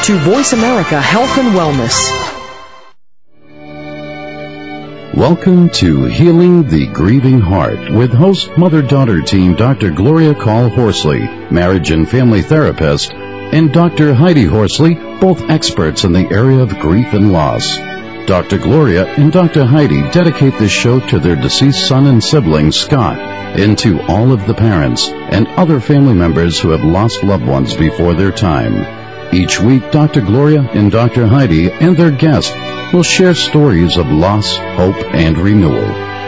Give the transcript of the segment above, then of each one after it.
to Voice America Health and Wellness. Welcome to Healing the Grieving Heart with host mother-daughter team Dr. Gloria Call Horsley, marriage and family therapist, and Dr. Heidi Horsley, both experts in the area of grief and loss. Dr. Gloria and Dr. Heidi dedicate this show to their deceased son and sibling, Scott, and to all of the parents and other family members who have lost loved ones before their time. Each week, Dr. Gloria and Dr. Heidi and their guests will share stories of loss, hope, and renewal.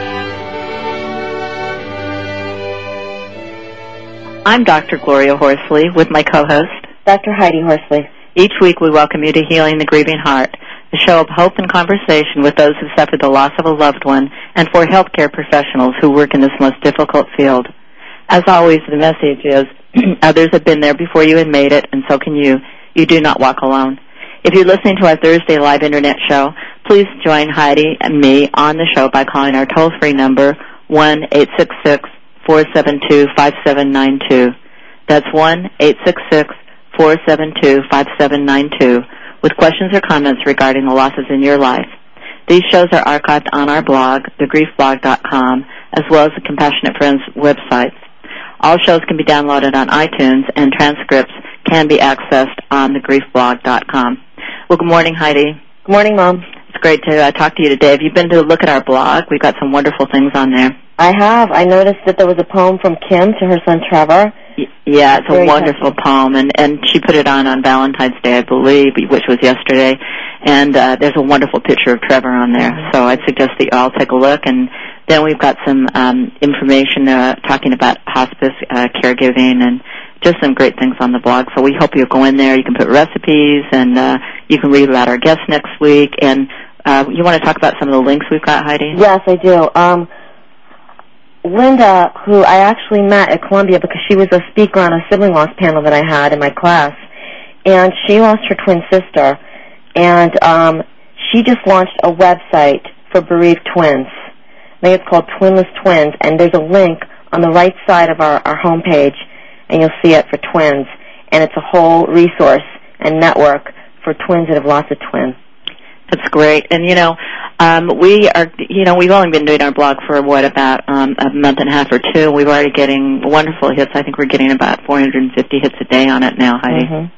I'm Dr. Gloria Horsley with my co-host, Dr. Heidi Horsley. Each week we welcome you to Healing the Grieving Heart, a show of hope and conversation with those who suffered the loss of a loved one and for healthcare professionals who work in this most difficult field. As always, the message is, others have been there before you and made it, and so can you. You do not walk alone. If you're listening to our Thursday live Internet show, please join Heidi and me on the show by calling our toll-free number, 1-866-472-5792. That's 1-866-472-5792 with questions or comments regarding the losses in your life. These shows are archived on our blog, thegriefblog.com, as well as the Compassionate Friends websites. All shows can be downloaded on iTunes, and transcripts can be accessed on thegriefblog.com. Well, good morning, Heidi. Good morning, Mom. It's great to talk to you today. Have you been to look at our blog? We've got some wonderful things on there. I have. I noticed that there was a poem from Kim to her son Trevor. Yeah, it's a wonderful poem, and she put it on Valentine's Day, I believe, which was yesterday, and there's a wonderful picture of Trevor on there. Mm-hmm. So I'd suggest that you all take a look, and then we've got some information talking about hospice caregiving and just some great things on the blog. So we hope you'll go in there. You can put recipes, and you can read about our guests next week. And you want to talk about some of the links we've got, Heidi? Yes, I do. Linda, who I actually met at Columbia because she was a speaker on a sibling loss panel that I had in my class, and she lost her twin sister, and she just launched a website for bereaved twins. I think it's called Twinless Twins, and there's a link on the right side of our homepage, and you'll see it for twins, and it's a whole resource and network for twins that have lost a twin. That's great. And, we've only been doing our blog for, about a month and a half or two. We're already getting wonderful hits. I think we're getting about 450 hits a day on it now, Heidi. Mm-hmm.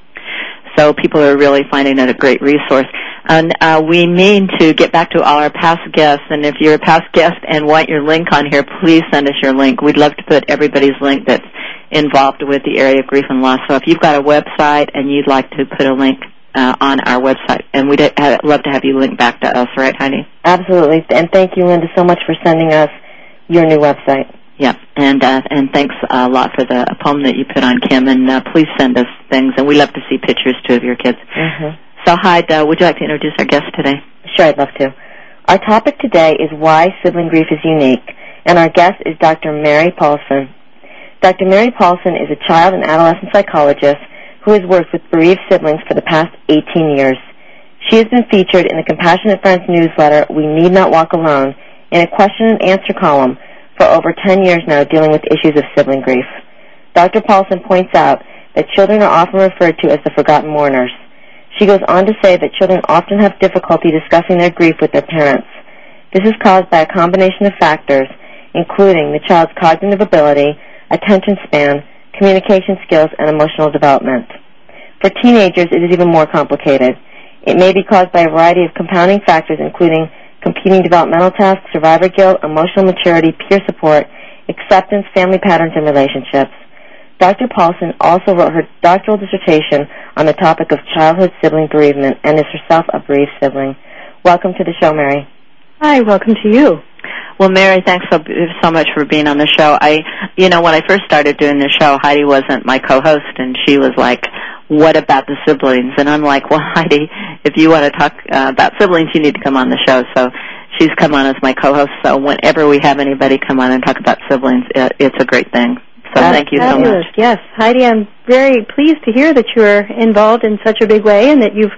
So people are really finding it a great resource. And we mean to get back to all our past guests. And if you're a past guest and want your link on here, please send us your link. We'd love to put everybody's link that's involved with the area of grief and loss. So if you've got a website and you'd like to put a link on our website, and we'd love to have you link back to us, right, Heidi? Absolutely, and thank you, Linda, so much for sending us your new website. Yeah, and thanks a lot for the poem that you put on, Kim, and please send us things, and we love to see pictures, too, of your kids. Mm-hmm. So, Heidi, would you like to introduce our guest today? Sure, I'd love to. Our topic today is why sibling grief is unique, and our guest is Dr. Mary Paulson. Dr. Mary Paulson is a child and adolescent psychologist who has worked with bereaved siblings for the past 18 years. She has been featured in the Compassionate Friends newsletter, We Need Not Walk Alone, in a question and answer column for over 10 years now dealing with issues of sibling grief. Dr. Paulson points out that children are often referred to as the forgotten mourners. She goes on to say that children often have difficulty discussing their grief with their parents. This is caused by a combination of factors, including the child's cognitive ability, attention span, communication skills, and emotional development. For teenagers, it is even more complicated. It may be caused by a variety of compounding factors, including competing developmental tasks, survivor guilt, emotional maturity, peer support, acceptance, family patterns, and relationships. Dr. Paulson also wrote her doctoral dissertation on the topic of childhood sibling bereavement and is herself a bereaved sibling. Welcome to the show, Mary. Hi, welcome to you. Well, Mary, thanks so much for being on the show. When I first started doing the show, Heidi wasn't my co-host, and she was like, what about the siblings? And I'm like, well, Heidi, if you want to talk about siblings, you need to come on the show. So she's come on as my co-host. So whenever we have anybody come on and talk about siblings, it's a great thing. So thank you so much. Yes, Heidi, I'm very pleased to hear that you're involved in such a big way and that you've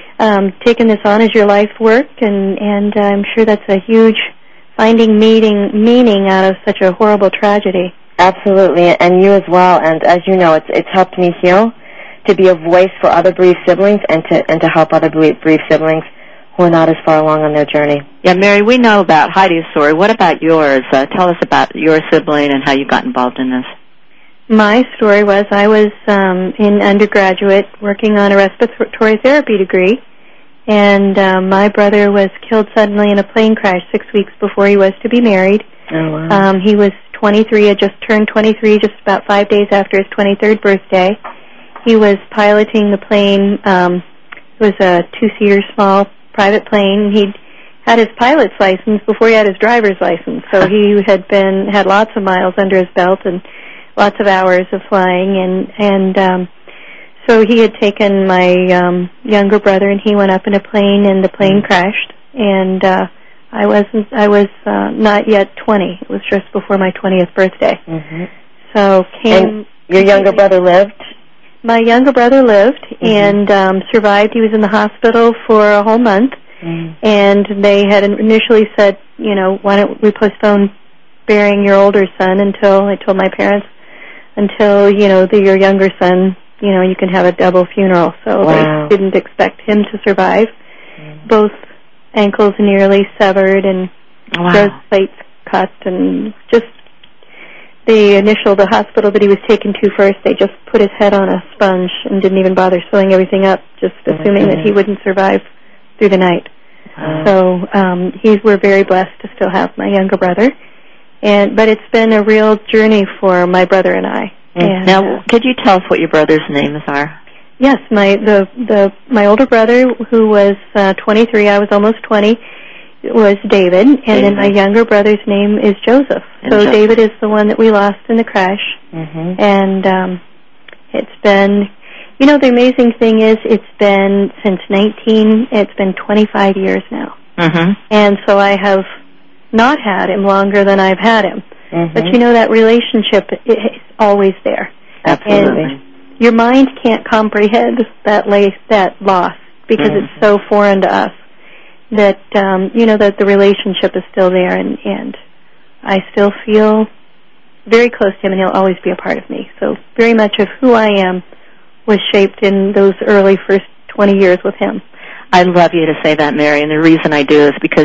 taken this on as your life work, and I'm sure that's a huge finding meaning out of such a horrible tragedy. Absolutely, and you as well. And as you know, it's helped me heal to be a voice for other bereaved siblings and to help other bereaved siblings who are not as far along on their journey. Yeah, Mary, we know about Heidi's story. What about yours? Tell us about your sibling and how you got involved in this. My story was I was in undergraduate working on a respiratory therapy degree, and my brother was killed suddenly in a plane crash 6 weeks before he was to be married. Oh, wow. He was 23, had just turned 23 just about 5 days after his 23rd birthday. He was piloting the plane. It was a two-seater small private plane. He'd had his pilot's license before he had his driver's license, so he had lots of miles under his belt and lots of hours of flying, and so he had taken my younger brother, and he went up in a plane, and the plane crashed, and I was not yet 20. It was just before my 20th birthday. Mm-hmm. So And your younger brother lived? My younger brother lived and survived. He was in the hospital for a whole month, and they had initially said, why don't we postpone burying your older son until, I told my parents, until, your younger son, you can have a double funeral. So they didn't expect him to survive. Both ankles nearly severed and those plates cut, and just the hospital that he was taken to first, they just put his head on a sponge and didn't even bother sewing everything up, just assuming that he wouldn't survive through the night. So we're very blessed to still have my younger brother. But it's been a real journey for my brother and I. And, now, could you tell us what your brother's names are? Yes, my older brother, who was 23, I was almost 20, was David, and then my younger brother's name is Joseph. So David is the one that we lost in the crash, and it's been, the amazing thing is it's been 25 years now, and so I have not had him longer than I've had him. But that relationship is always there. Absolutely. And your mind can't comprehend that loss because it's so foreign to us that, that the relationship is still there, and I still feel very close to him, and he'll always be a part of me. So very much of who I am was shaped in those early first 20 years with him. I love you to say that, Mary, and the reason I do is because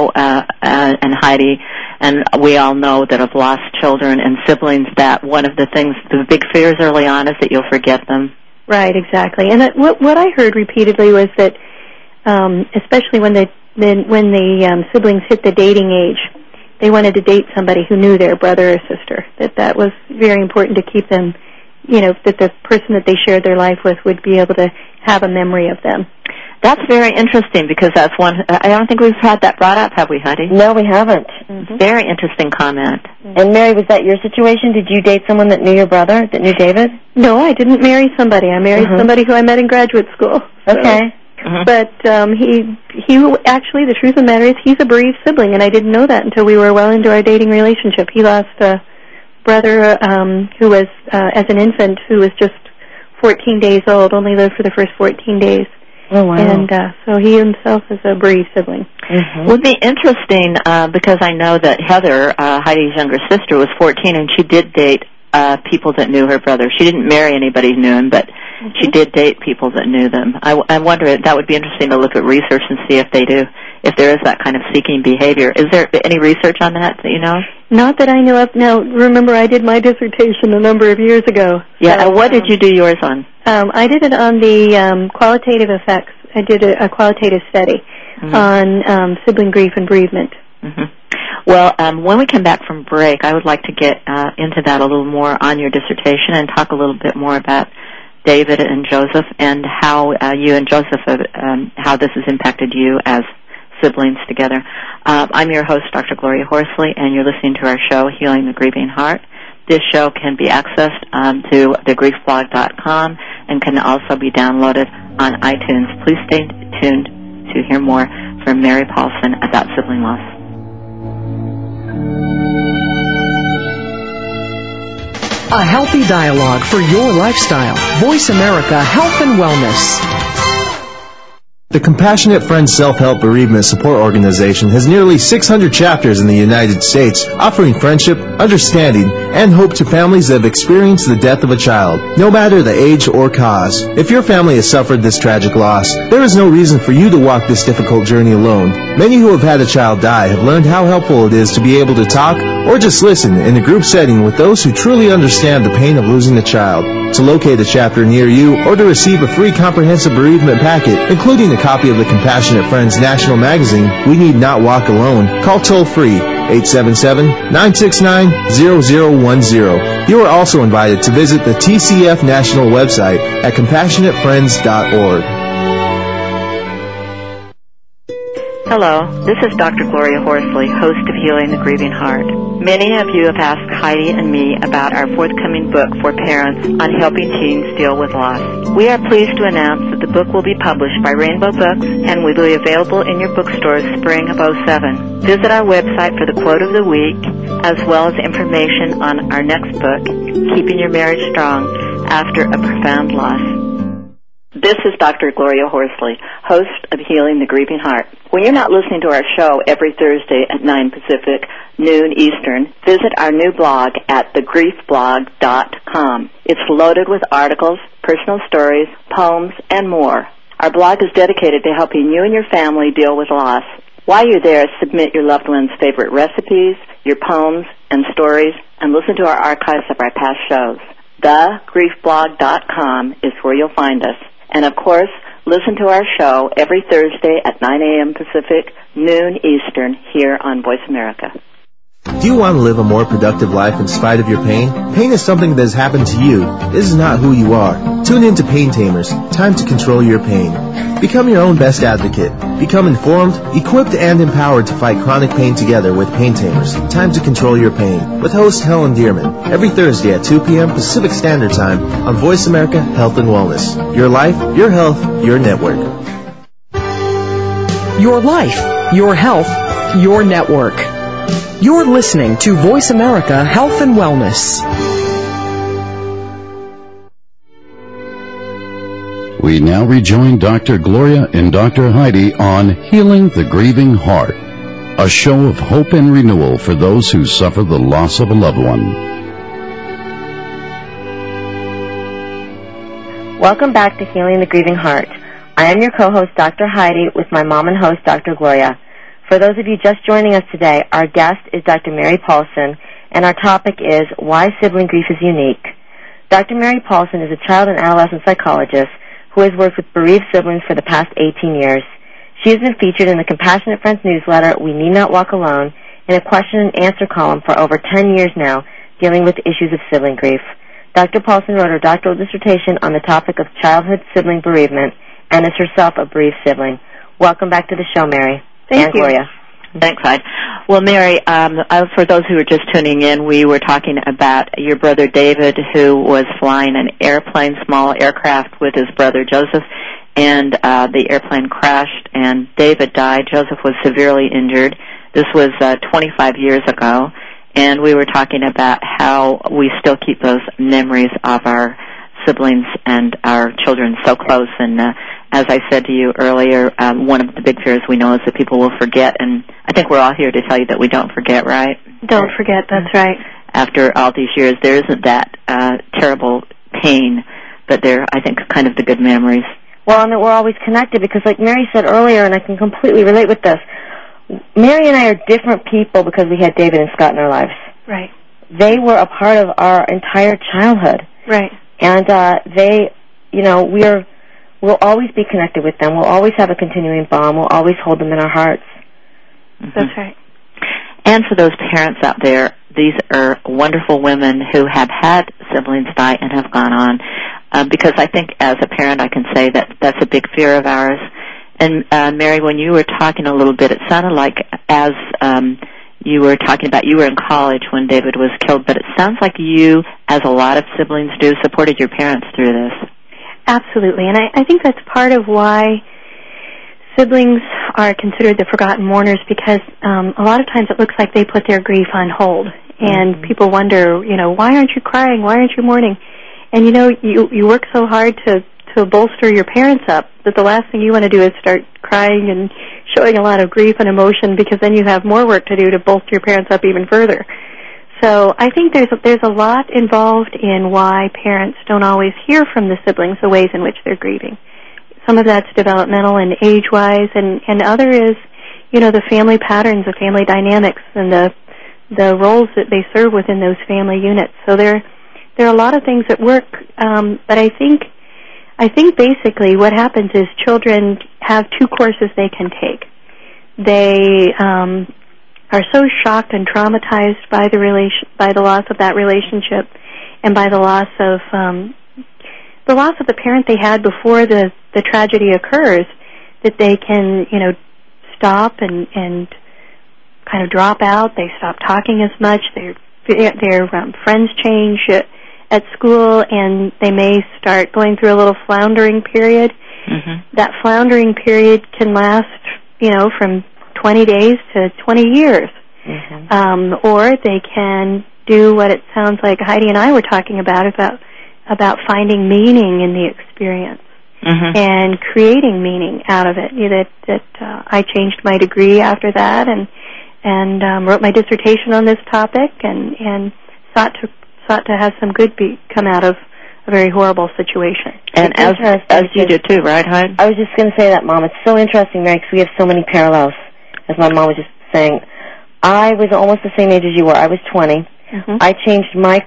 and Heidi, and we all know that have lost children and siblings, that one of the things, the big fears early on is that you'll forget them. Right, exactly. And what I heard repeatedly was that, especially when the siblings hit the dating age, they wanted to date somebody who knew their brother or sister. That was very important to keep them, that the person that they shared their life with would be able to have a memory of them. That's very interesting because that's one. I don't think we've had that brought up, have we, Heidi? No, we haven't. Very interesting comment. And Mary, was that your situation? Did you date someone that knew your brother, that knew David? No, I didn't marry somebody. I married somebody who I met in graduate school. So. Okay. But he actually, the truth of the matter is, he's a bereaved sibling, and I didn't know that until we were well into our dating relationship. He lost a brother who was, as an infant, who was just 14 days old, only lived for the first 14 days. Oh, wow. And so he himself is a bereaved sibling. Would be interesting because I know that Heather, Heidi's younger sister, was 14, and she did date people that knew her brother. She didn't marry anybody who knew him, but she did date people that knew them. I wonder, that would be interesting to look at research and see if there is that kind of seeking behavior. Is there any research on that you know? Not that I know of. Now, remember, I did my dissertation a number of years ago. Yeah, and what did you do yours on? I did it on the qualitative effects. I did a qualitative study on sibling grief and bereavement. Well, when we come back from break, I would like to get into that a little more on your dissertation and talk a little bit more about David and Joseph and how you and Joseph, how this has impacted you as siblings together. I'm your host, Dr. Gloria Horsley, and you're listening to our show, Healing the Grieving Heart. This show can be accessed to thegriefblog.com and can also be downloaded on iTunes. Please stay tuned to hear more from Mary Paulson about sibling loss. A healthy dialogue for your lifestyle. Voice America Health and Wellness. The Compassionate Friends Self-Help Bereavement Support Organization has nearly 600 chapters in the United States, offering friendship, understanding, and hope to families that have experienced the death of a child, no matter the age or cause. If your family has suffered this tragic loss, there is no reason for you to walk this difficult journey alone. Many who have had a child die have learned how helpful it is to be able to talk or just listen in a group setting with those who truly understand the pain of losing a child. To locate a chapter near you or to receive a free comprehensive bereavement packet, including a copy of the Compassionate Friends National Magazine, We Need Not Walk Alone, call toll-free 877-969-0010. You are also invited to visit the TCF National website at CompassionateFriends.org. Hello, this is Dr. Gloria Horsley, host of Healing the Grieving Heart. Many of you have asked Heidi and me about our forthcoming book for parents on helping teens deal with loss. We are pleased to announce that the book will be published by Rainbow Books and will be available in your bookstores spring of '07. Visit our website for the quote of the week, as well as information on our next book, Keeping Your Marriage Strong After a Profound Loss. This is Dr. Gloria Horsley, host of Healing the Grieving Heart. When you're not listening to our show every Thursday at 9 Pacific, noon Eastern, visit our new blog at thegriefblog.com. It's loaded with articles, personal stories, poems, and more. Our blog is dedicated to helping you and your family deal with loss. While you're there, submit your loved one's favorite recipes, your poems, and stories, and listen to our archives of our past shows. Thegriefblog.com is where you'll find us. And, of course, listen to our show every Thursday at 9 a.m. Pacific, noon Eastern, here on Voice America. Do you want to live a more productive life in spite of your pain? Pain is something that has happened to you. This is not who you are. Tune in to Pain Tamers. Time to control your pain. Become your own best advocate. Become informed, equipped, and empowered to fight chronic pain together with Pain Tamers. Time to control your pain. With host Helen Dearman. Every Thursday at 2 p.m. Pacific Standard Time on Voice America Health and Wellness. Your life, your health, your network. Your life, your health, your network. You're listening to Voice America Health and Wellness. We now rejoin Dr. Gloria and Dr. Heidi on Healing the Grieving Heart, a show of hope and renewal for those who suffer the loss of a loved one. Welcome back to Healing the Grieving Heart. I am your co-host, Dr. Heidi, with my mom and host, Dr. Gloria. For those of you just joining us today, our guest is Dr. Mary Paulson, and our topic is Why Sibling Grief is Unique. Dr. Mary Paulson is a child and adolescent psychologist who has worked with bereaved siblings for the past 18 years. She has been featured in the Compassionate Friends newsletter, We Need Not Walk Alone, in a question and answer column for over 10 years now, dealing with issues of sibling grief. Dr. Paulson wrote her doctoral dissertation on the topic of childhood sibling bereavement and is herself a bereaved sibling. Welcome back to the show, Mary. Thank you. Gloria. Thanks, Hyde. Well, Mary, for those who are just tuning in, we were talking about your brother David, who was flying an airplane, small aircraft, with his brother Joseph, and the airplane crashed, and David died. Joseph was severely injured. This was 25 years ago, and we were talking about how we still keep those memories of our siblings and our children so close. And as I said to you earlier, one of the big fears we know is that people will forget, and I think we're all here to tell you that we don't forget, right? Don't forget, that's right. After all these years, there isn't that terrible pain, but there, I think, kind of the good memories. Well, and that we're always connected because, like Mary said earlier, and I can completely relate with this, Mary and I are different people because we had David and Scott in our lives. Right. They were a part of our entire childhood. Right. And they, you know, we'll always be connected with them. We'll always have a continuing bond. We'll always hold them in our hearts. Mm-hmm. That's right. And for those parents out there, these are wonderful women who have had siblings die and have gone on. Because I think as a parent I can say that that's a big fear of ours. And Mary, when you were talking a little bit, it sounded like as you were talking about, you were in college when David was killed, but it sounds like you, as a lot of siblings do, supported your parents through this. Absolutely, and I think that's part of why siblings are considered the forgotten mourners, because a lot of times it looks like they put their grief on hold, and people wonder, you know, why aren't you crying? Why aren't you mourning? And, you know, you work so hard to to bolster your parents up, that the last thing you want to do is start crying and showing a lot of grief and emotion, because then you have more work to do to bolster your parents up even further. So I think there's a lot involved in why parents don't always hear from the siblings the ways in which they're grieving. Some of that's developmental and age-wise, and other is, the family patterns, the family dynamics, and the roles that they serve within those family units. So there are a lot of things at work, but I think basically what happens is children have two courses they can take. They are so shocked and traumatized by the loss of that relationship, and by the loss of the parent they had before the tragedy occurs, that they can stop and kind of drop out. They stop talking as much. Their friends change at school, and they may start going through a little floundering period. Mm-hmm. That floundering period can last, from 20 days to 20 years. Mm-hmm. Or they can do what it sounds like Heidi and I were talking about finding meaning in the experience. Mm-hmm. And creating meaning out of it. I changed my degree after that, and wrote my dissertation on this topic, and sought to have some good come out of a very horrible situation. And as you did too, right, Heidi? I was just going to say that, Mom. It's so interesting, Mary, because we have so many parallels. As my mom was just saying, I was almost the same age as you were. I was 20. Mm-hmm. I changed my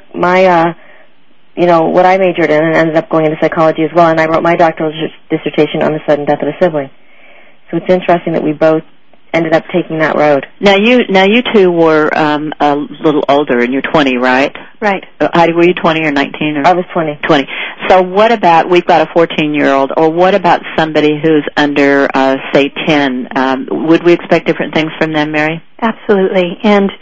what I majored in, and ended up going into psychology as well, and I wrote my doctoral dissertation on the sudden death of a sibling. So it's interesting that we both ended up taking that road. Now you two were a little older, and you're 20, right? Right. Heidi, were you 20 or 19? Or? I was 20. 20. So what about, we've got a 14-year-old, or what about somebody who's under, say, 10? Would we expect different things from them, Mary? Absolutely. And,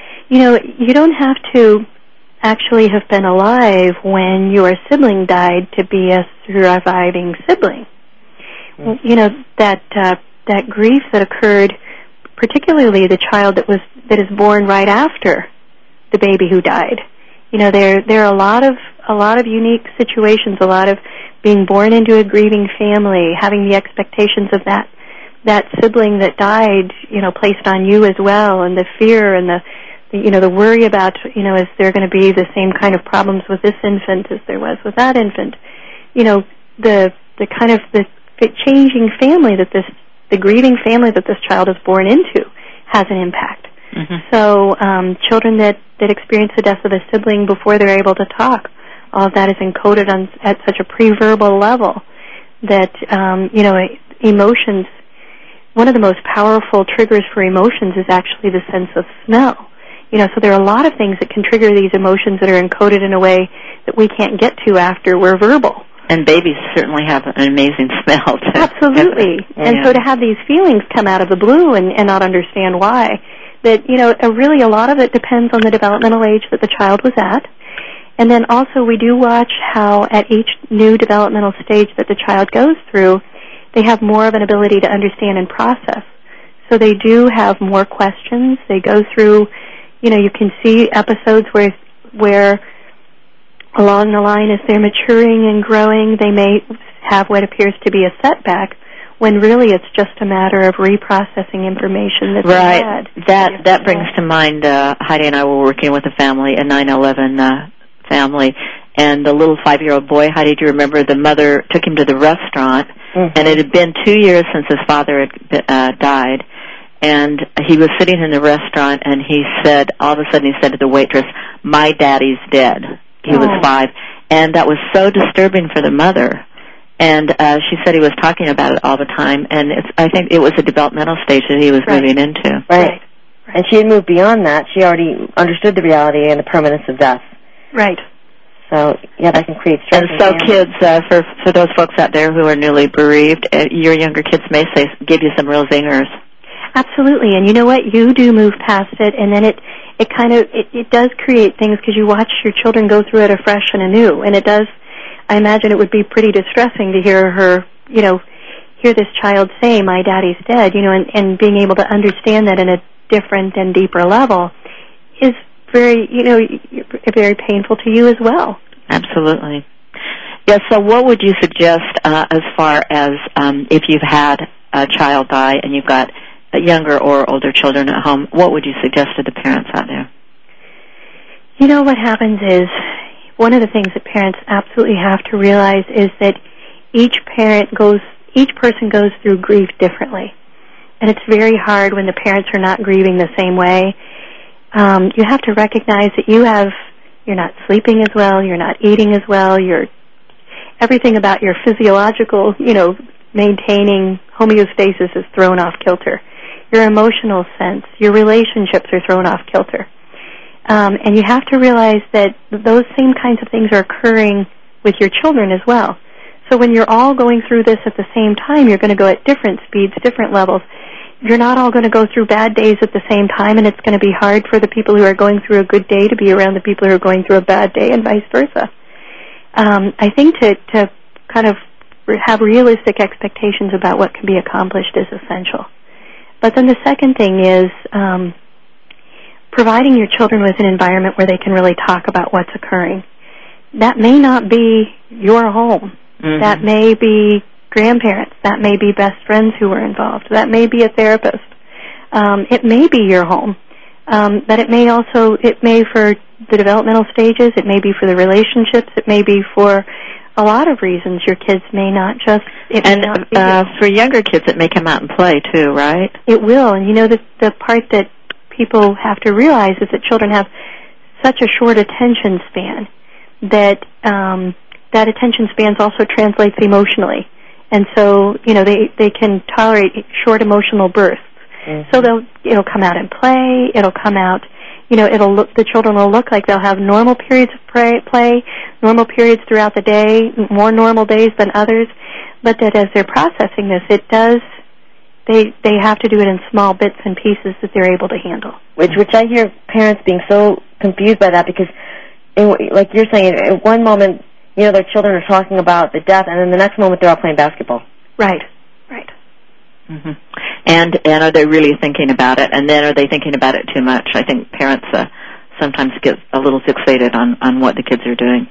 you don't have to actually have been alive when your sibling died to be a surviving sibling. Mm-hmm. That grief that occurred, particularly the child that is born right after the baby who died. There are a lot of unique situations, a lot of being born into a grieving family, having the expectations of that sibling that died, placed on you as well, and the fear and the worry about, is there going to be the same kind of problems with this infant as there was with that infant? The kind of the changing family the grieving family that this child is born into has an impact. Mm-hmm. So children that experience the death of a sibling before they're able to talk, all of that is encoded at such a pre-verbal level that, emotions, one of the most powerful triggers for emotions is actually the sense of smell. So there are a lot of things that can trigger these emotions that are encoded in a way that we can't get to after we're verbal. And babies certainly have an amazing smell, too. Absolutely. And so to have these feelings come out of the blue and not understand why, that, really a lot of it depends on the developmental age that the child was at. And then also we do watch how at each new developmental stage that the child goes through, they have more of an ability to understand and process. So they do have more questions. They go through, you can see episodes where along the line, as they're maturing and growing, they may have what appears to be a setback, when really it's just a matter of reprocessing information that they had. That brings to mind, Heidi and I were working with a family, a 9/11 family, and the little 5-year-old boy, Heidi, do you remember the mother took him to the restaurant, mm-hmm. and it had been 2 years since his father had died, and he was sitting in the restaurant, and all of a sudden he said to the waitress, "My daddy's dead." He was 5, and that was so disturbing for the mother. And she said he was talking about it all the time, and I think it was a developmental stage that he was moving into. Right. And she had moved beyond that. She already understood the reality and the permanence of death. Right. So, that can create stress. And so kids, for those folks out there who are newly bereaved, your younger kids may give you some real zingers. Absolutely. And you know what? You do move past it, and then it does create things, because you watch your children go through it afresh and anew. And it does, I imagine it would be pretty distressing to hear her, hear this child say, "My daddy's dead," and being able to understand that in a different and deeper level is very, very painful to you as well. Absolutely. Yeah, so what would you suggest as far as if you've had a child die and you've got younger or older children at home, what would you suggest to the parents out there? You know, what happens is, one of the things that parents absolutely have to realize is that each person goes through grief differently. And it's very hard when the parents are not grieving the same way. You have to recognize that you're not sleeping as well, you're not eating as well, everything about your physiological, maintaining homeostasis is thrown off kilter. Your emotional sense, your relationships are thrown off kilter. And you have to realize that those same kinds of things are occurring with your children as well. So when you're all going through this at the same time, you're going to go at different speeds, different levels. You're not all going to go through bad days at the same time, and it's going to be hard for the people who are going through a good day to be around the people who are going through a bad day, and vice versa. I think to kind of have realistic expectations about what can be accomplished is essential. But then the second thing is providing your children with an environment where they can really talk about what's occurring. That may not be your home. Mm-hmm. That may be grandparents. That may be best friends who were involved. That may be a therapist. It may be your home. But it may for the developmental stages, it may be for the relationships, it may be for a lot of reasons. Your kids may not just... for younger kids, it may come out and play too, right? It will. And the part that people have to realize is that children have such a short attention span that that attention span also translates emotionally. And so, they can tolerate short emotional bursts. Mm-hmm. So it'll come out and play, it'll come out, the children will look like they'll have normal periods of play, normal periods throughout the day, more normal days than others, but that as they're processing this, they have to do it in small bits and pieces that they're able to handle. Which I hear parents being so confused by that because, like you're saying, in one moment, their children are talking about the death, and then the next moment they're all playing basketball. Right. Mm-hmm. And are they really thinking about it? And then are they thinking about it too much? I think parents sometimes get a little fixated on what the kids are doing.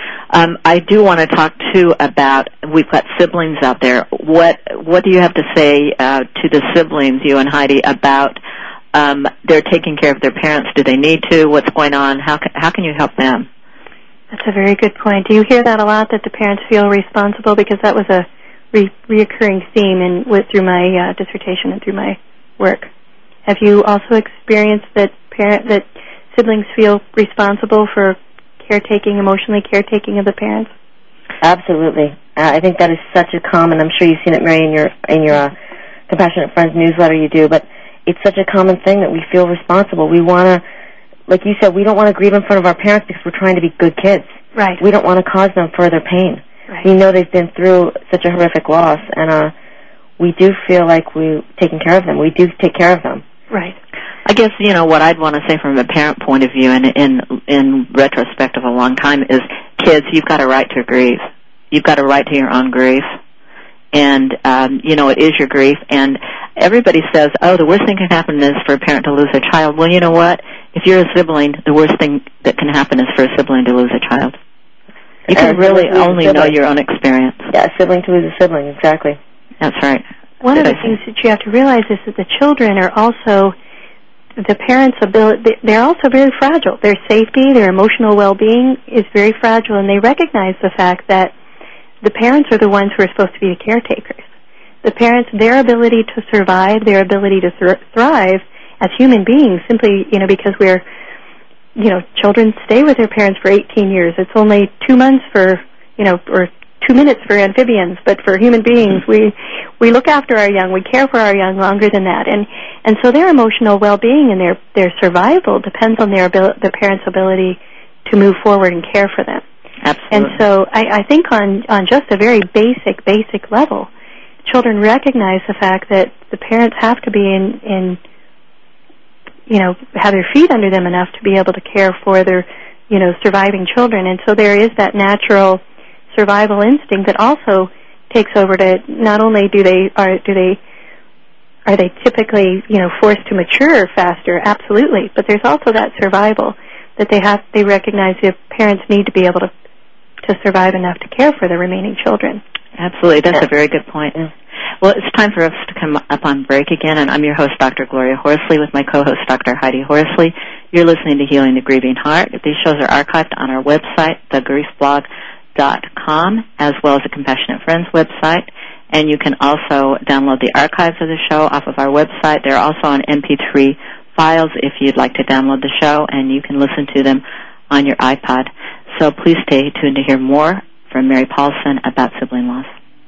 I do want to talk, too, about, we've got siblings out there. What do you have to say to the siblings, you and Heidi, about they're taking care of their parents? Do they need to? What's going on? How can you help them? That's a very good point. Do you hear that a lot, that the parents feel responsible? Because that was a reoccurring theme through my dissertation and through my work. Have you also experienced that siblings feel responsible for emotionally caretaking of the parents? Absolutely. I think that is such a common. I'm sure you've seen it, Mary, in your Compassionate Friends newsletter. You do, but it's such a common thing that we feel responsible. We want to, like you said, we don't want to grieve in front of our parents because we're trying to be good kids. Right. We don't want to cause them further pain. Right. We know they've been through such a horrific loss, and we do feel like we're taking care of them. We do take care of them. Right. I guess, what I'd want to say from a parent point of view, and in retrospect of a long time, is kids, you've got a right to grieve. You've got a right to your own grief. And, it is your grief. And everybody says, the worst thing can happen is for a parent to lose a child. Well, you know what? If you're a sibling, the worst thing that can happen is for a sibling to lose a child. You can really only know your own experience. Yeah, a sibling to lose a sibling, exactly. That's right. One of the things that you have to realize is that the children are also, the parents' ability, they're also very fragile. Their safety, their emotional well-being is very fragile, and they recognize the fact that the parents are the ones who are supposed to be the caretakers. The parents, their ability to survive, their ability to thrive as human beings, simply, because we're, children stay with their parents for 18 years. It's only 2 months for, or 2 minutes for amphibians, but for human beings, we look after our young, we care for our young longer than that, and so their emotional well-being and their survival depends on the parents' ability to move forward and care for them. Absolutely. And so I think on just a very basic level, children recognize the fact that the parents have to be have their feet under them enough to be able to care for their, surviving children, and so there is that natural survival instinct that also takes over to not only are they typically forced to mature faster, absolutely, but there's also that survival that they recognize the parents need to be able to to survive enough to care for the remaining children. Absolutely. That's a very good point. Well, it's time for us to come up on break again, and I'm your host, Dr. Gloria Horsley, with my co-host, Dr. Heidi Horsley. You're listening to Healing the Grieving Heart. These shows are archived on our website, thegriefblog.com, as well as the Compassionate Friends website. And you can also download the archives of the show off of our website. They're also on MP3 files if you'd like to download the show, and you can listen to them on your iPod. So please stay tuned to hear more from Mary Paulson about sibling loss.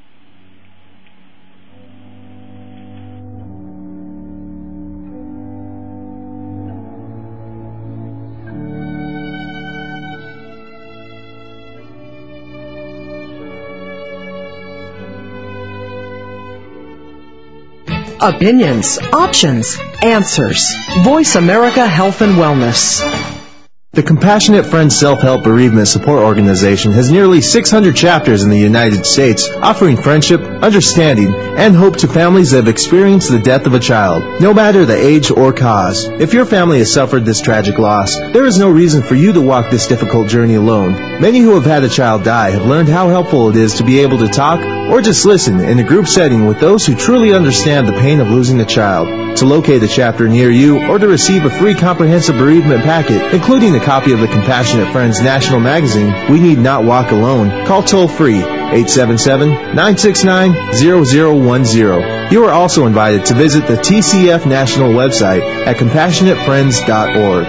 Opinions, options, answers. Voice America Health and Wellness. The Compassionate Friends Self-Help Bereavement Support Organization has nearly 600 chapters in the United States, offering friendship, understanding, and hope to families that have experienced the death of a child, no matter the age or cause. If your family has suffered this tragic loss, there is no reason for you to walk this difficult journey alone. Many who have had a child die have learned how helpful it is to be able to talk or just listen in a group setting with those who truly understand the pain of losing a child. To locate a chapter near you or to receive a free comprehensive bereavement packet, including a copy of the Compassionate Friends National Magazine, We Need Not Walk Alone, call toll-free 877-969-0010. You are also invited to visit the TCF National website at CompassionateFriends.org.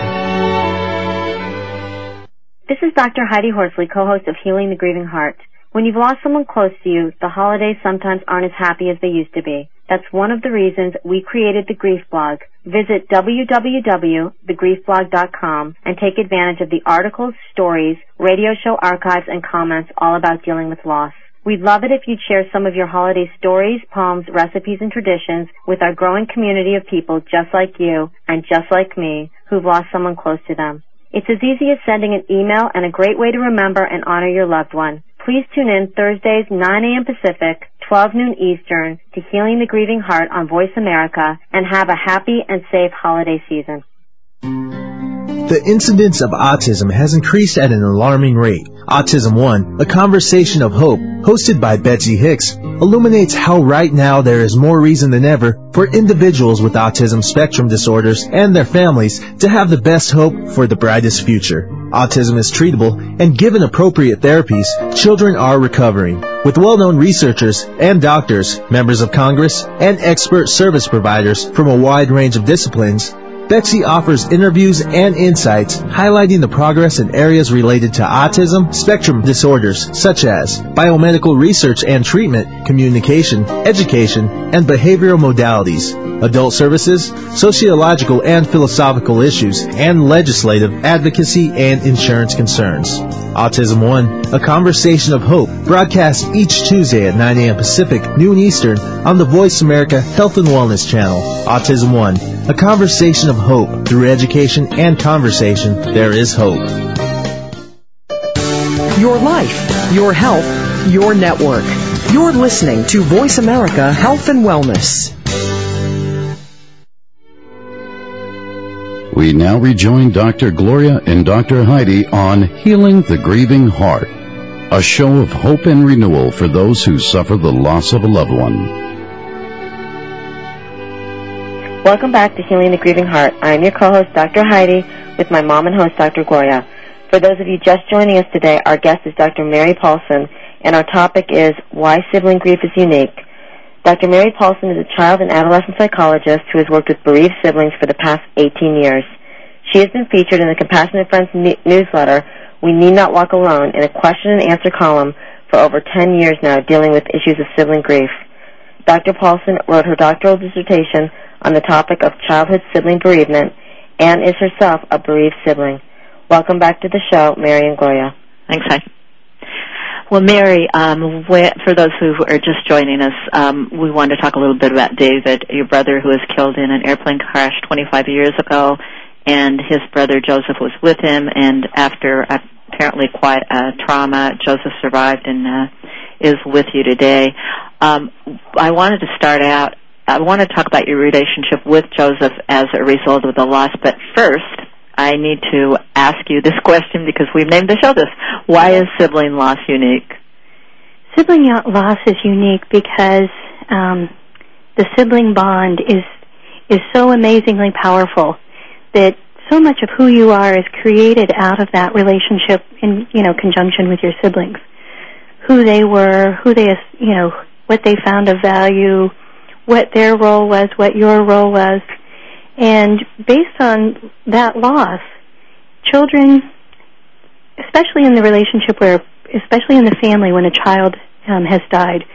This is Dr. Heidi Horsley, co-host of Healing the Grieving Heart. When you've lost someone close to you, the holidays sometimes aren't as happy as they used to be. That's one of the reasons we created the Grief Blog. Visit www.thegriefblog.com and take advantage of the articles, stories, radio show archives, and comments all about dealing with loss. We'd love it if you'd share some of your holiday stories, poems, recipes, and traditions with our growing community of people just like you and just like me who've lost someone close to them. It's as easy as sending an email and a great way to remember and honor your loved one. Please tune in Thursdays, 9 a.m. Pacific, 12 noon Eastern, to Healing the Grieving Heart on Voice America, and have a happy and safe holiday season. The incidence of autism has increased at an alarming rate. Autism One, a conversation of hope, hosted by Betsy Hicks, illuminates how right now there is more reason than ever for individuals with autism spectrum disorders and their families to have the best hope for the brightest future. Autism is treatable, and given appropriate therapies, children are recovering. With well-known researchers and doctors, members of Congress, and expert service providers from a wide range of disciplines, Betsy offers interviews and insights highlighting the progress in areas related to autism spectrum disorders such as biomedical research and treatment, communication, education, and behavioral modalities, adult services, sociological and philosophical issues, and legislative advocacy and insurance concerns. Autism One, a conversation of hope, broadcasts each Tuesday at 9 a.m. Pacific, noon Eastern, on the Voice America Health and Wellness Channel. Autism One, a conversation of hope. Through education and conversation, there is hope. Your life, your health, your network. You're listening to Voice America Health and Wellness. We now rejoin Dr. Gloria and Dr. Heidi on Healing the Grieving Heart, a show of hope and renewal for those who suffer the loss of a loved one. Welcome back to Healing the Grieving Heart. I'm your co-host, Dr. Heidi, with my mom and host, Dr. Gloria. For those of you just joining us today, our guest is Dr. Mary Paulson, and our topic is Why Sibling Grief is Unique. Dr. Mary Paulson is a child and adolescent psychologist who has worked with bereaved siblings for the past 18 years. She has been featured in the Compassionate Friends newsletter, We Need Not Walk Alone, in a question and answer column for over 10 years now, dealing with issues of sibling grief. Dr. Paulson wrote her doctoral dissertation on the topic of childhood sibling bereavement and is herself a bereaved sibling. Welcome back to the show, Mary and Gloria. Thanks, Heidi. Well, Mary, for those who are just joining us, we wanted to talk a little bit about David, your brother who was killed in an airplane crash 25 years ago, and his brother Joseph was with him, and after apparently quite a trauma, Joseph survived and is with you today. I wanted to start out, I want to talk about your relationship with Joseph as a result of the loss, but first, I need to ask you this question because we've named the show this. Why is sibling loss unique? Sibling loss is unique because the sibling bond is so amazingly powerful that so much of who you are is created out of that relationship in conjunction with your siblings. Who they were, what they found of value, what their role was, what your role was. And based on that loss, children, especially in the relationship especially in the family when a child has died,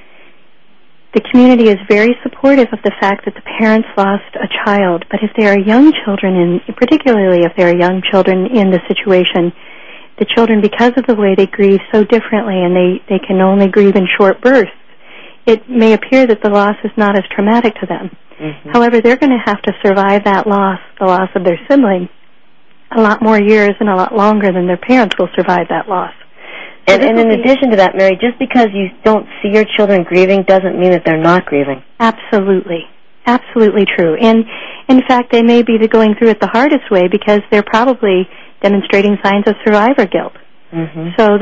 the community is very supportive of the fact that the parents lost a child. But if there are young children, and particularly if there are young children in the situation, the children, because of the way they grieve so differently and they can only grieve in short bursts, it may appear that the loss is not as traumatic to them. Mm-hmm. However, they're going to have to survive that loss, the loss of their sibling, a lot more years and a lot longer than their parents will survive that loss. And in addition to that, Mary, just because you don't see your children grieving doesn't mean that they're not grieving. Absolutely. Absolutely true. And, in fact, they may be going through it the hardest way because they're probably demonstrating signs of survivor guilt. Mm-hmm. So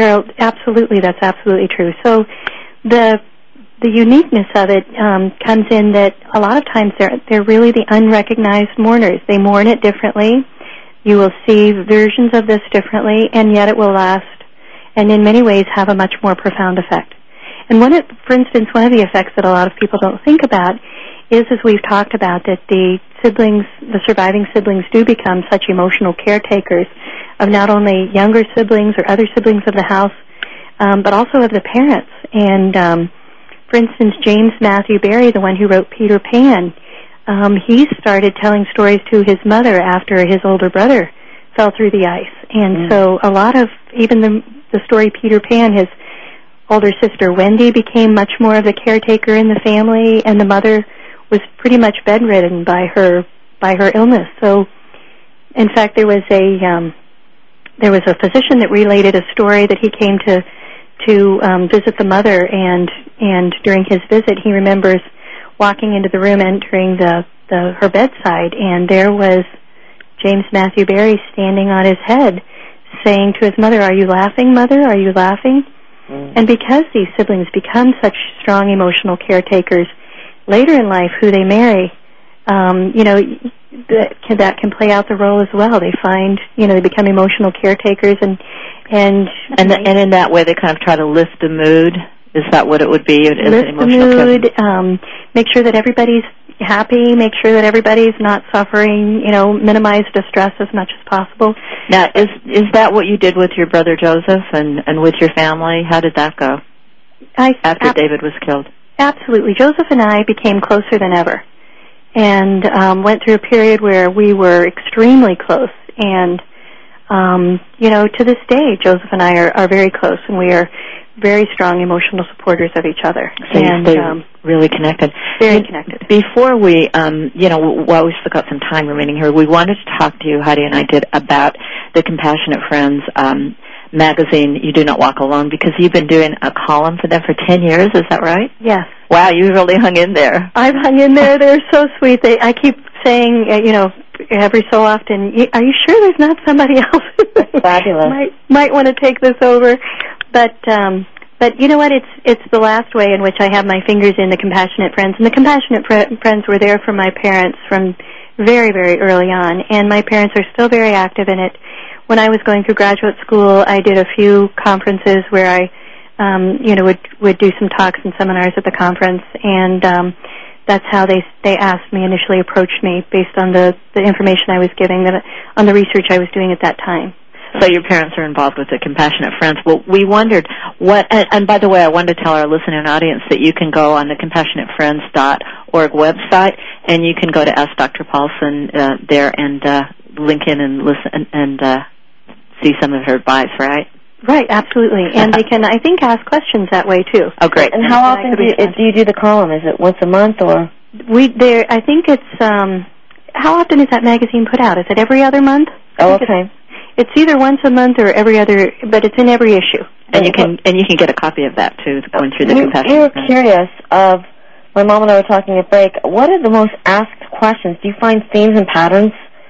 that's absolutely true. So the uniqueness of it comes in that a lot of times they're really the unrecognized mourners. They mourn it differently. You will see versions of this differently, and yet it will last and in many ways have a much more profound effect. And for instance, one of the effects that a lot of people don't think about is, as we've talked about, that the surviving siblings do become such emotional caretakers of not only younger siblings or other siblings of the house, but also of the parents. And for instance, James Matthew Barrie, the one who wrote Peter Pan, he started telling stories to his mother after his older brother fell through the ice. And so a lot of, even the story Peter Pan, his older sister Wendy became much more of the caretaker in the family, and the mother was pretty much bedridden by her illness. So, in fact, there was a physician that related a story that he came to visit the mother, and during his visit, he remembers walking into the room, entering her bedside, and there was James Matthew Barrie standing on his head, saying to his mother, "Are you laughing, Mother? Are you laughing?" And because these siblings become such strong emotional caretakers, later in life, who they marry, that can play out the role as well. They find, they become emotional caretakers, and in that way, they kind of try to lift the mood. Is that what it would be? Lift the mood, make sure that everybody's happy, make sure that everybody's not suffering, minimize distress as much as possible. Now, is that what you did with your brother Joseph and with your family? How did that go after David was killed? Absolutely. Joseph and I became closer than ever, and went through a period where we were extremely close. And, to this day, Joseph and I are very close, and we are very strong emotional supporters of each other. So you stay really connected. Very connected. Before we, while we still got some time remaining here, we wanted to talk to you, Heidi and I did, about the Compassionate Friends magazine, You Do Not Walk Alone, because you've been doing a column for them for 10 years, is that right? Yes. Wow, you really hung in there. I've hung in there. They're so sweet. I keep saying, every so often, are you sure there's not somebody else? Fabulous. Might want to take this over. But you know what? It's the last way in which I have my fingers in the Compassionate Friends. And the Compassionate Friends were there for my parents from very, very early on. And my parents are still very active in it. When I was going through graduate school, I did a few conferences where I, would do some talks and seminars at the conference. And that's how they initially approached me based on the information I was giving, on the research I was doing at that time. So your parents are involved with the Compassionate Friends. Well, we wondered and by the way, I wanted to tell our listening audience that you can go on the CompassionateFriends.org website, and you can go to Ask Dr. Paulson there and link in and listen and see some of her advice, right? Right, absolutely. And they can, I think, ask questions that way, too. Oh, great. And how often do you do the column? Is it once a month or? I think it's, how often is that magazine put out? Is it every other month? Oh, okay. It's either once a month or every other, but it's in every issue. And you can get a copy of that too, going through the Compassion. We were curious of, my mom and I were talking at break, what are the most asked questions? Do you find themes and patterns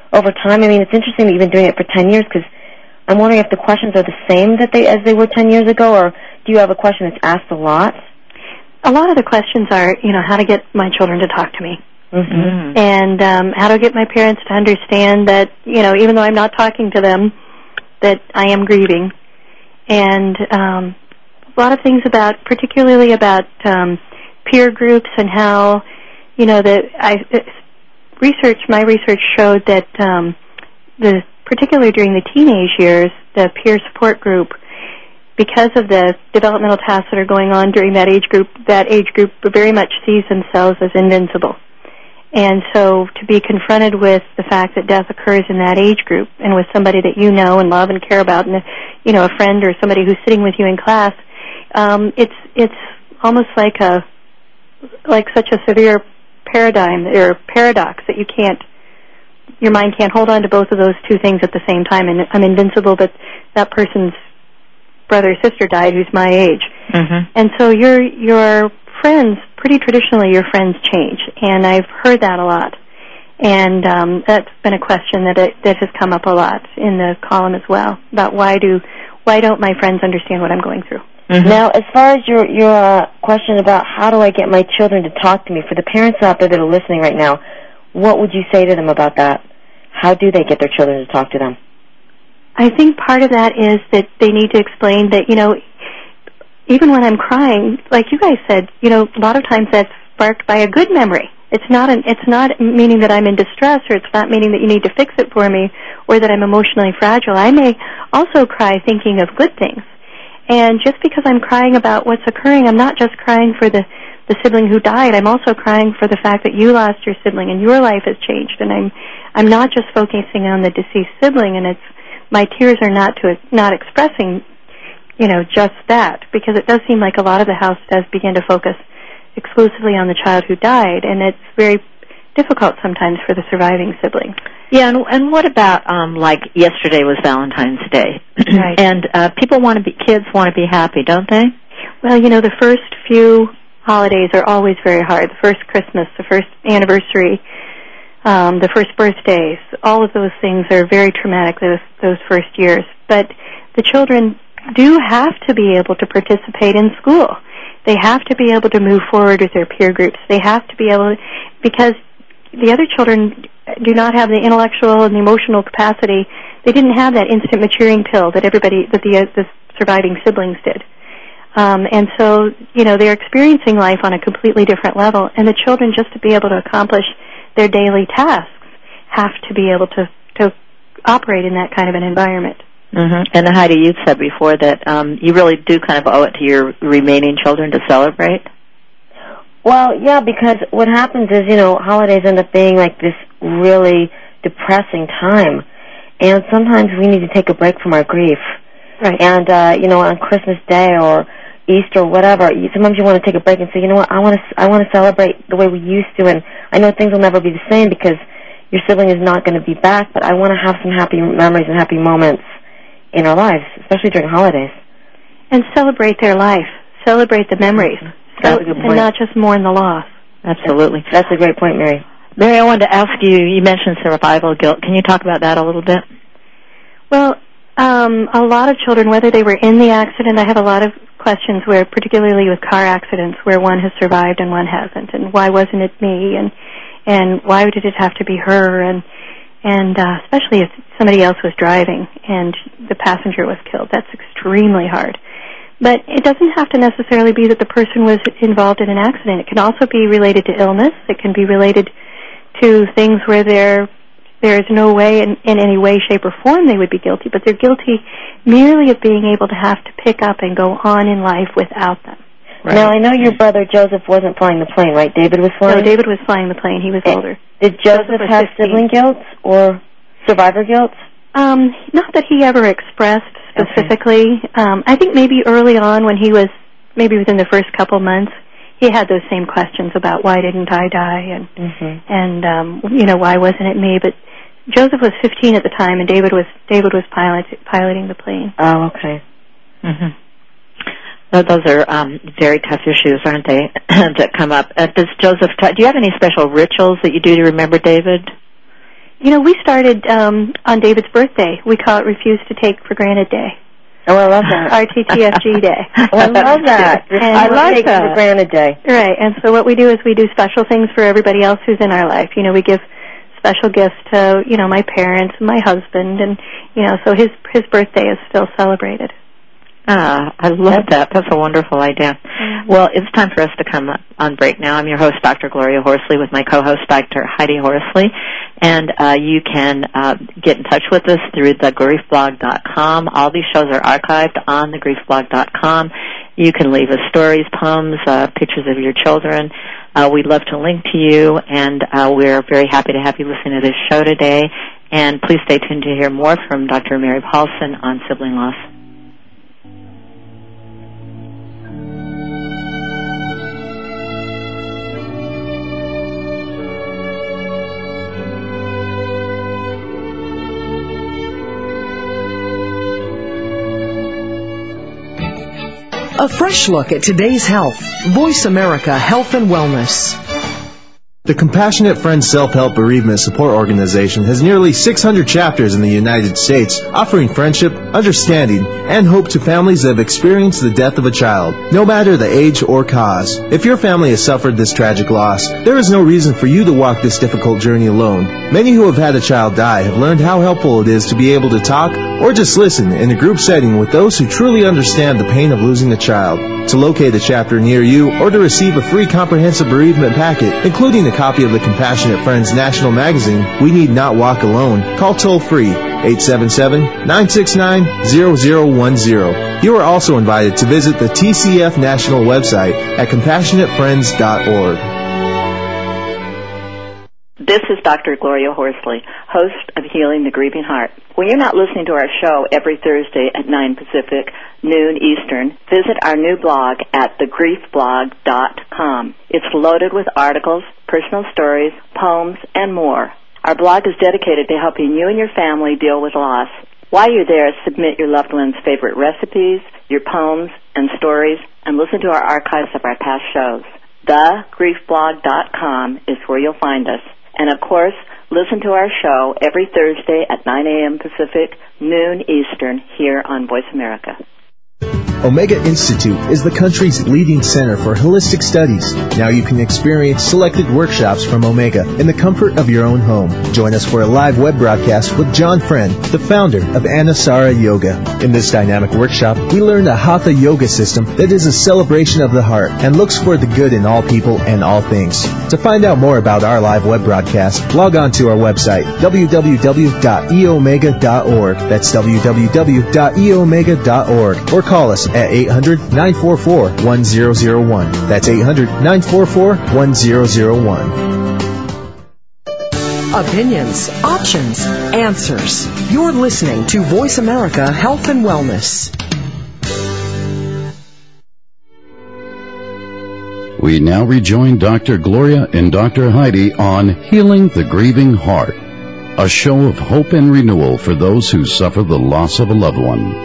over time? I mean, it's interesting that you've been doing it for 10 years because I'm wondering if the questions are the same as they were 10 years ago, or do you have a question that's asked a lot? A lot of the questions are, how to get my children to talk to me. Mm-hmm. And how to get my parents to understand that, even though I'm not talking to them, that I am grieving. And a lot of things particularly about peer groups and how, my research showed that particularly during the teenage years, the peer support group, because of the developmental tasks that are going on during that age group very much sees themselves as invincible. And so to be confronted with the fact that death occurs in that age group and with somebody that you know and love and care about, and a friend or somebody who's sitting with you in class, it's almost like such a severe paradigm or paradox that your mind can't hold on to both of those two things at the same time. And I'm invincible, but that person's brother or sister died who's my age. Mm-hmm. And so your friends, pretty traditionally your friends change, and I've heard that a lot. And that's been a question that has come up a lot in the column as well, about why don't my friends understand what I'm going through. Mm-hmm. Now, as far as your question about how do I get my children to talk to me, for the parents out there that are listening right now, what would you say to them about that? How do they get their children to talk to them? I think part of that is that they need to explain that, even when I'm crying, like you guys said, a lot of times that's sparked by a good memory. It's not meaning that I'm in distress, or it's not meaning that you need to fix it for me, or that I'm emotionally fragile. I may also cry thinking of good things. And just because I'm crying about what's occurring, I'm not just crying for the sibling who died. I'm also crying for the fact that you lost your sibling and your life has changed. And I'm not just focusing on the deceased sibling, and my tears are not expressing, just that, because it does seem like a lot of the house does begin to focus exclusively on the child who died, and it's very difficult sometimes for the surviving siblings. Yeah, and what about like yesterday was Valentine's Day, right? And kids want to be happy, don't they? Well, the first few holidays are always very hard. The first Christmas, the first anniversary, the first birthdays, all of those things are very traumatic those first years. But the children do have to be able to participate in school. They have to be able to move forward with their peer groups. They have to be able to, because the other children do not have the intellectual and the emotional capacity. They didn't have that instant maturing pill that the surviving siblings did. And so, they're experiencing life on a completely different level. And the children, just to be able to accomplish their daily tasks, have to be able to operate in that kind of an environment. Mm-hmm. And Heidi, you said before that you really do kind of owe it to your remaining children to celebrate. Well, yeah, because what happens is, holidays end up being like this really depressing time. And sometimes we need to take a break from our grief. Right. And, on Christmas Day or Easter or whatever, sometimes you want to take a break and say, I want to celebrate the way we used to. And I know things will never be the same because your sibling is not going to be back, but I want to have some happy memories and happy moments in our lives, especially during holidays. And celebrate their life. Celebrate the memories. That's a good point. And not just mourn the loss. Absolutely. That's a great point, Mary. Mary, I wanted to ask you mentioned survival guilt. Can you talk about that a little bit? Well, a lot of children, whether they were in the accident, I have a lot of questions where, particularly with car accidents, where one has survived and one hasn't, and why wasn't it me, and why did it have to be her, and especially if somebody else was driving and the passenger was killed. That's extremely hard. But it doesn't have to necessarily be that the person was involved in an accident. It can also be related to illness. It can be related to things where there is no way, in any way, shape, or form, they would be guilty, but they're guilty merely of being able to have to pick up and go on in life without them. Right. Now, I know your brother Joseph wasn't flying the plane, right? David was flying? No, David was flying the plane. He was older. Did Joseph have 15. Sibling guilt or survivor guilt? Not that he ever expressed specifically. Okay. I think maybe early on when he was, maybe within the first couple months, he had those same questions about why didn't I die and why wasn't it me? But Joseph was 15 at the time, and David was piloting the plane. Oh, okay. Mm-hmm. Well, those are very tough issues, aren't they, that come up. Does Joseph? Do you have any special rituals that you do to remember David? We started on David's birthday. We call it Refuse to Take for Granted Day. Oh, I love that. RTTFG Day. Oh, I love that. I love Take that. for Granted Day. Right, and so what we do is we do special things for everybody else who's in our life. We give special gifts to, my parents and my husband, and, so his birthday is still celebrated. I love that. That's a wonderful idea. Mm-hmm. Well, it's time for us to come on break now. I'm your host, Dr. Gloria Horsley, with my co-host, Dr. Heidi Horsley. And you can get in touch with us through thegriefblog.com. All these shows are archived on thegriefblog.com. You can leave us stories, poems, pictures of your children. We'd love to link to you, and we're very happy to have you listen to this show today. And please stay tuned to hear more from Dr. Mary Paulson on sibling loss. A fresh look at today's health. Voice America Health and Wellness. The Compassionate Friends Self-Help Bereavement Support Organization has nearly 600 chapters in the United States, offering friendship, understanding, and hope to families that have experienced the death of a child, no matter the age or cause. If your family has suffered this tragic loss, there is no reason for you to walk this difficult journey alone. Many who have had a child die have learned how helpful it is to be able to talk or just listen in a group setting with those who truly understand the pain of losing a child. To locate a chapter near you or to receive a free comprehensive bereavement packet, including a copy of the Compassionate Friends National Magazine, We Need Not Walk Alone, call toll-free 877-969-0010. You are also invited to visit the TCF National website at CompassionateFriends.org. This is Dr. Gloria Horsley, host of Healing the Grieving Heart. When you're not listening to our show every Thursday at 9 Pacific, noon Eastern, visit our new blog at thegriefblog.com. It's loaded with articles, personal stories, poems, and more. Our blog is dedicated to helping you and your family deal with loss. While you're there, submit your loved one's favorite recipes, your poems, and stories, and listen to our archives of our past shows. Thegriefblog.com is where you'll find us. And, of course, listen to our show every Thursday at 9 a.m. Pacific, noon Eastern, here on Voice America. Omega Institute is the country's leading center for holistic studies. Now you can experience selected workshops from Omega in the comfort of your own home. Join us for a live web broadcast with John Friend, the founder of Anusara Yoga. In this dynamic workshop, we learn the Hatha Yoga system that is a celebration of the heart and looks for the good in all people and all things. To find out more about our live web broadcast, log on to our website, www.eomega.org. That's www.eomega.org. Or call us at 800-944-1001. That's 800-944-1001. Opinions, options, answers. You're listening to Voice America Health and Wellness. We now rejoin Dr. Gloria and Dr. Heidi on Healing the Grieving Heart, a show of hope and renewal for those who suffer the loss of a loved one.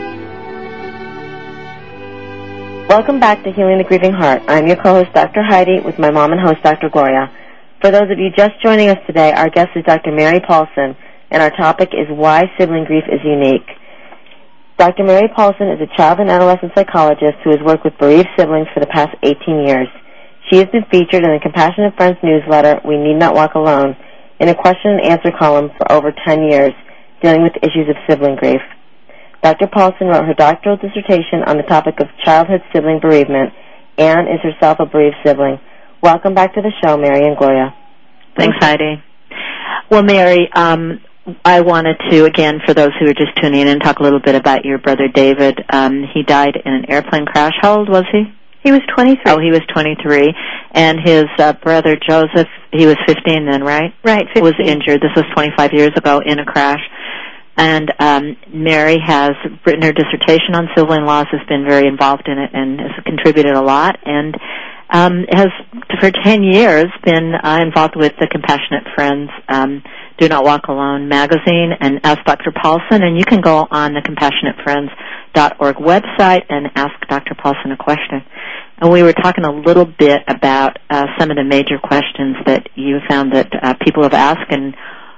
Welcome back to Healing the Grieving Heart. I'm your co-host, Dr. Heidi, with my mom and host, Dr. Gloria. For those of you just joining us today, our guest is Dr. Mary Paulson, and our topic is why sibling grief is unique. Dr. Mary Paulson is a child and adolescent psychologist who has worked with bereaved siblings for the past 18 years. She has been featured in the Compassionate Friends newsletter, We Need Not Walk Alone, in a question and answer column for over 10 years, dealing with issues of sibling grief. Dr. Paulson wrote her doctoral dissertation on the topic of childhood sibling bereavement and is herself a bereaved sibling. Welcome back to the show, Mary and Gloria. Thanks, Heidi. Well, Mary, I wanted to, again, for those who are just tuning in, talk a little bit about your brother David. He died in an airplane crash. How old was he? He was 23. Oh, he was 23. And his brother Joseph, he was 15 then, right? Right, 15. Was injured. This was 25 years ago in a crash. And Mary has written her dissertation on sibling loss, has been very involved in it, and has contributed a lot, and has, for 10 years, been involved with the Compassionate Friends Do Not Walk Alone magazine and Ask Dr. Paulson. And you can go on the CompassionateFriends.org website and ask Dr. Paulson a question. And we were talking a little bit about some of the major questions that you found that people have asked, and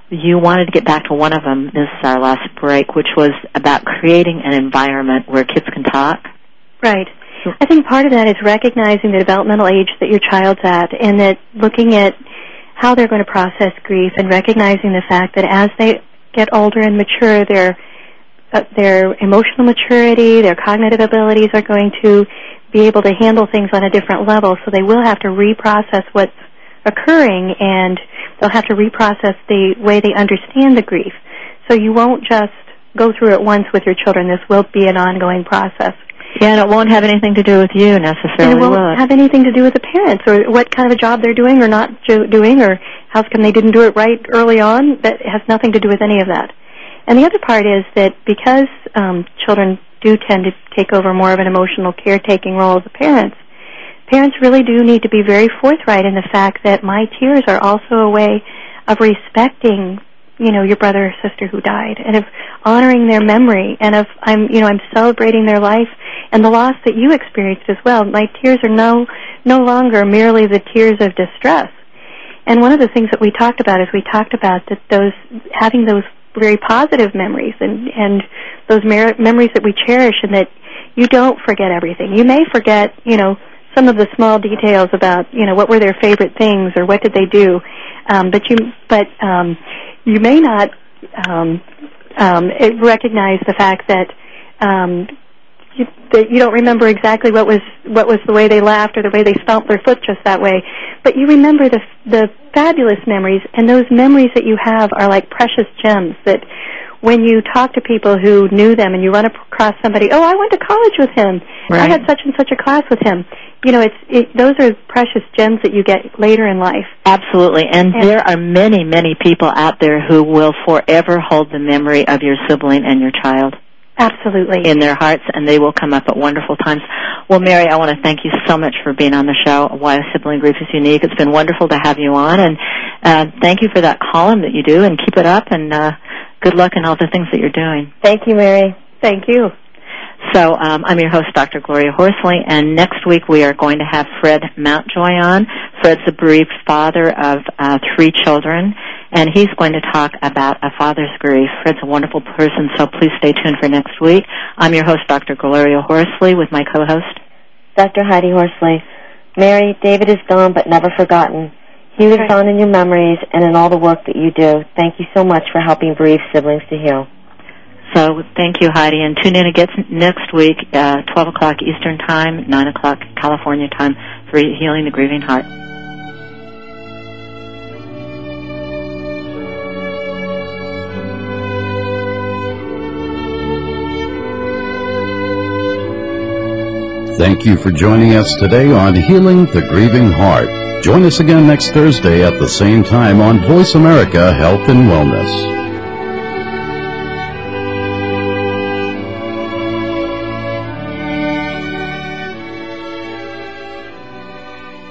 you wanted to get back to one of them. This is our last break, which was about creating an environment where kids can talk. Right. I think part of that is recognizing the developmental age that your child's at, and that looking at how they're going to process grief and recognizing the fact that as they get older and mature, their emotional maturity, their cognitive abilities are going to be able to handle things on a different level, so they will have to reprocess what's occurring, and they'll have to reprocess the way they understand the grief. So you won't just go through it once with your children. This will be an ongoing process. Yeah, and it won't have anything to do with you necessarily. And it won't have anything to do with the parents or what kind of a job they're doing or not doing, or how come they didn't do it right early on. That has nothing to do with any of that. And the other part is that because children do tend to take over more of an emotional caretaking role as the parents really do need to be very forthright in the fact that my tears are also a way of respecting, your brother or sister who died, and of honoring their memory, and of I'm celebrating their life and the loss that you experienced as well. My tears are no longer merely the tears of distress. And one of the things that we talked about is that having those very positive memories and those memories that we cherish, and that you don't forget everything. You may forget, some of the small details about, what were their favorite things or what did they do, but you may not recognize the fact that you don't remember exactly what was the way they laughed or the way they stomped their foot just that way, but you remember the fabulous memories, and those memories that you have are like precious gems that when you talk to people who knew them and you run across somebody, I went to college with him. Right. I had such and such a class with him. Those are precious gems that you get later in life. Absolutely. And there are many, many people out there who will forever hold the memory of your sibling and your child. Absolutely. In their hearts, and they will come up at wonderful times. Well, Mary, I want to thank you so much for being on the show, Why Sibling Grief is Unique. It's been wonderful to have you on, and thank you for that column that you do, and keep it up, and good luck in all the things that you're doing. Thank you, Mary. Thank you. So I'm your host, Dr. Gloria Horsley, and next week we are going to have Fred Mountjoy on. Fred's a bereaved father of 3 children, and he's going to talk about a father's grief. Fred's a wonderful person, so please stay tuned for next week. I'm your host, Dr. Gloria Horsley, with my co-host, Dr. Heidi Horsley. Mary, David is gone but never forgotten. He lives on in your memories and in all the work that you do. Thank you so much for helping bereaved siblings to heal. So thank you, Heidi, and tune in again next week, 12 o'clock Eastern Time, 9 o'clock California Time, for Healing the Grieving Heart. Thank you for joining us today on Healing the Grieving Heart. Join us again next Thursday at the same time on Voice America Health and Wellness.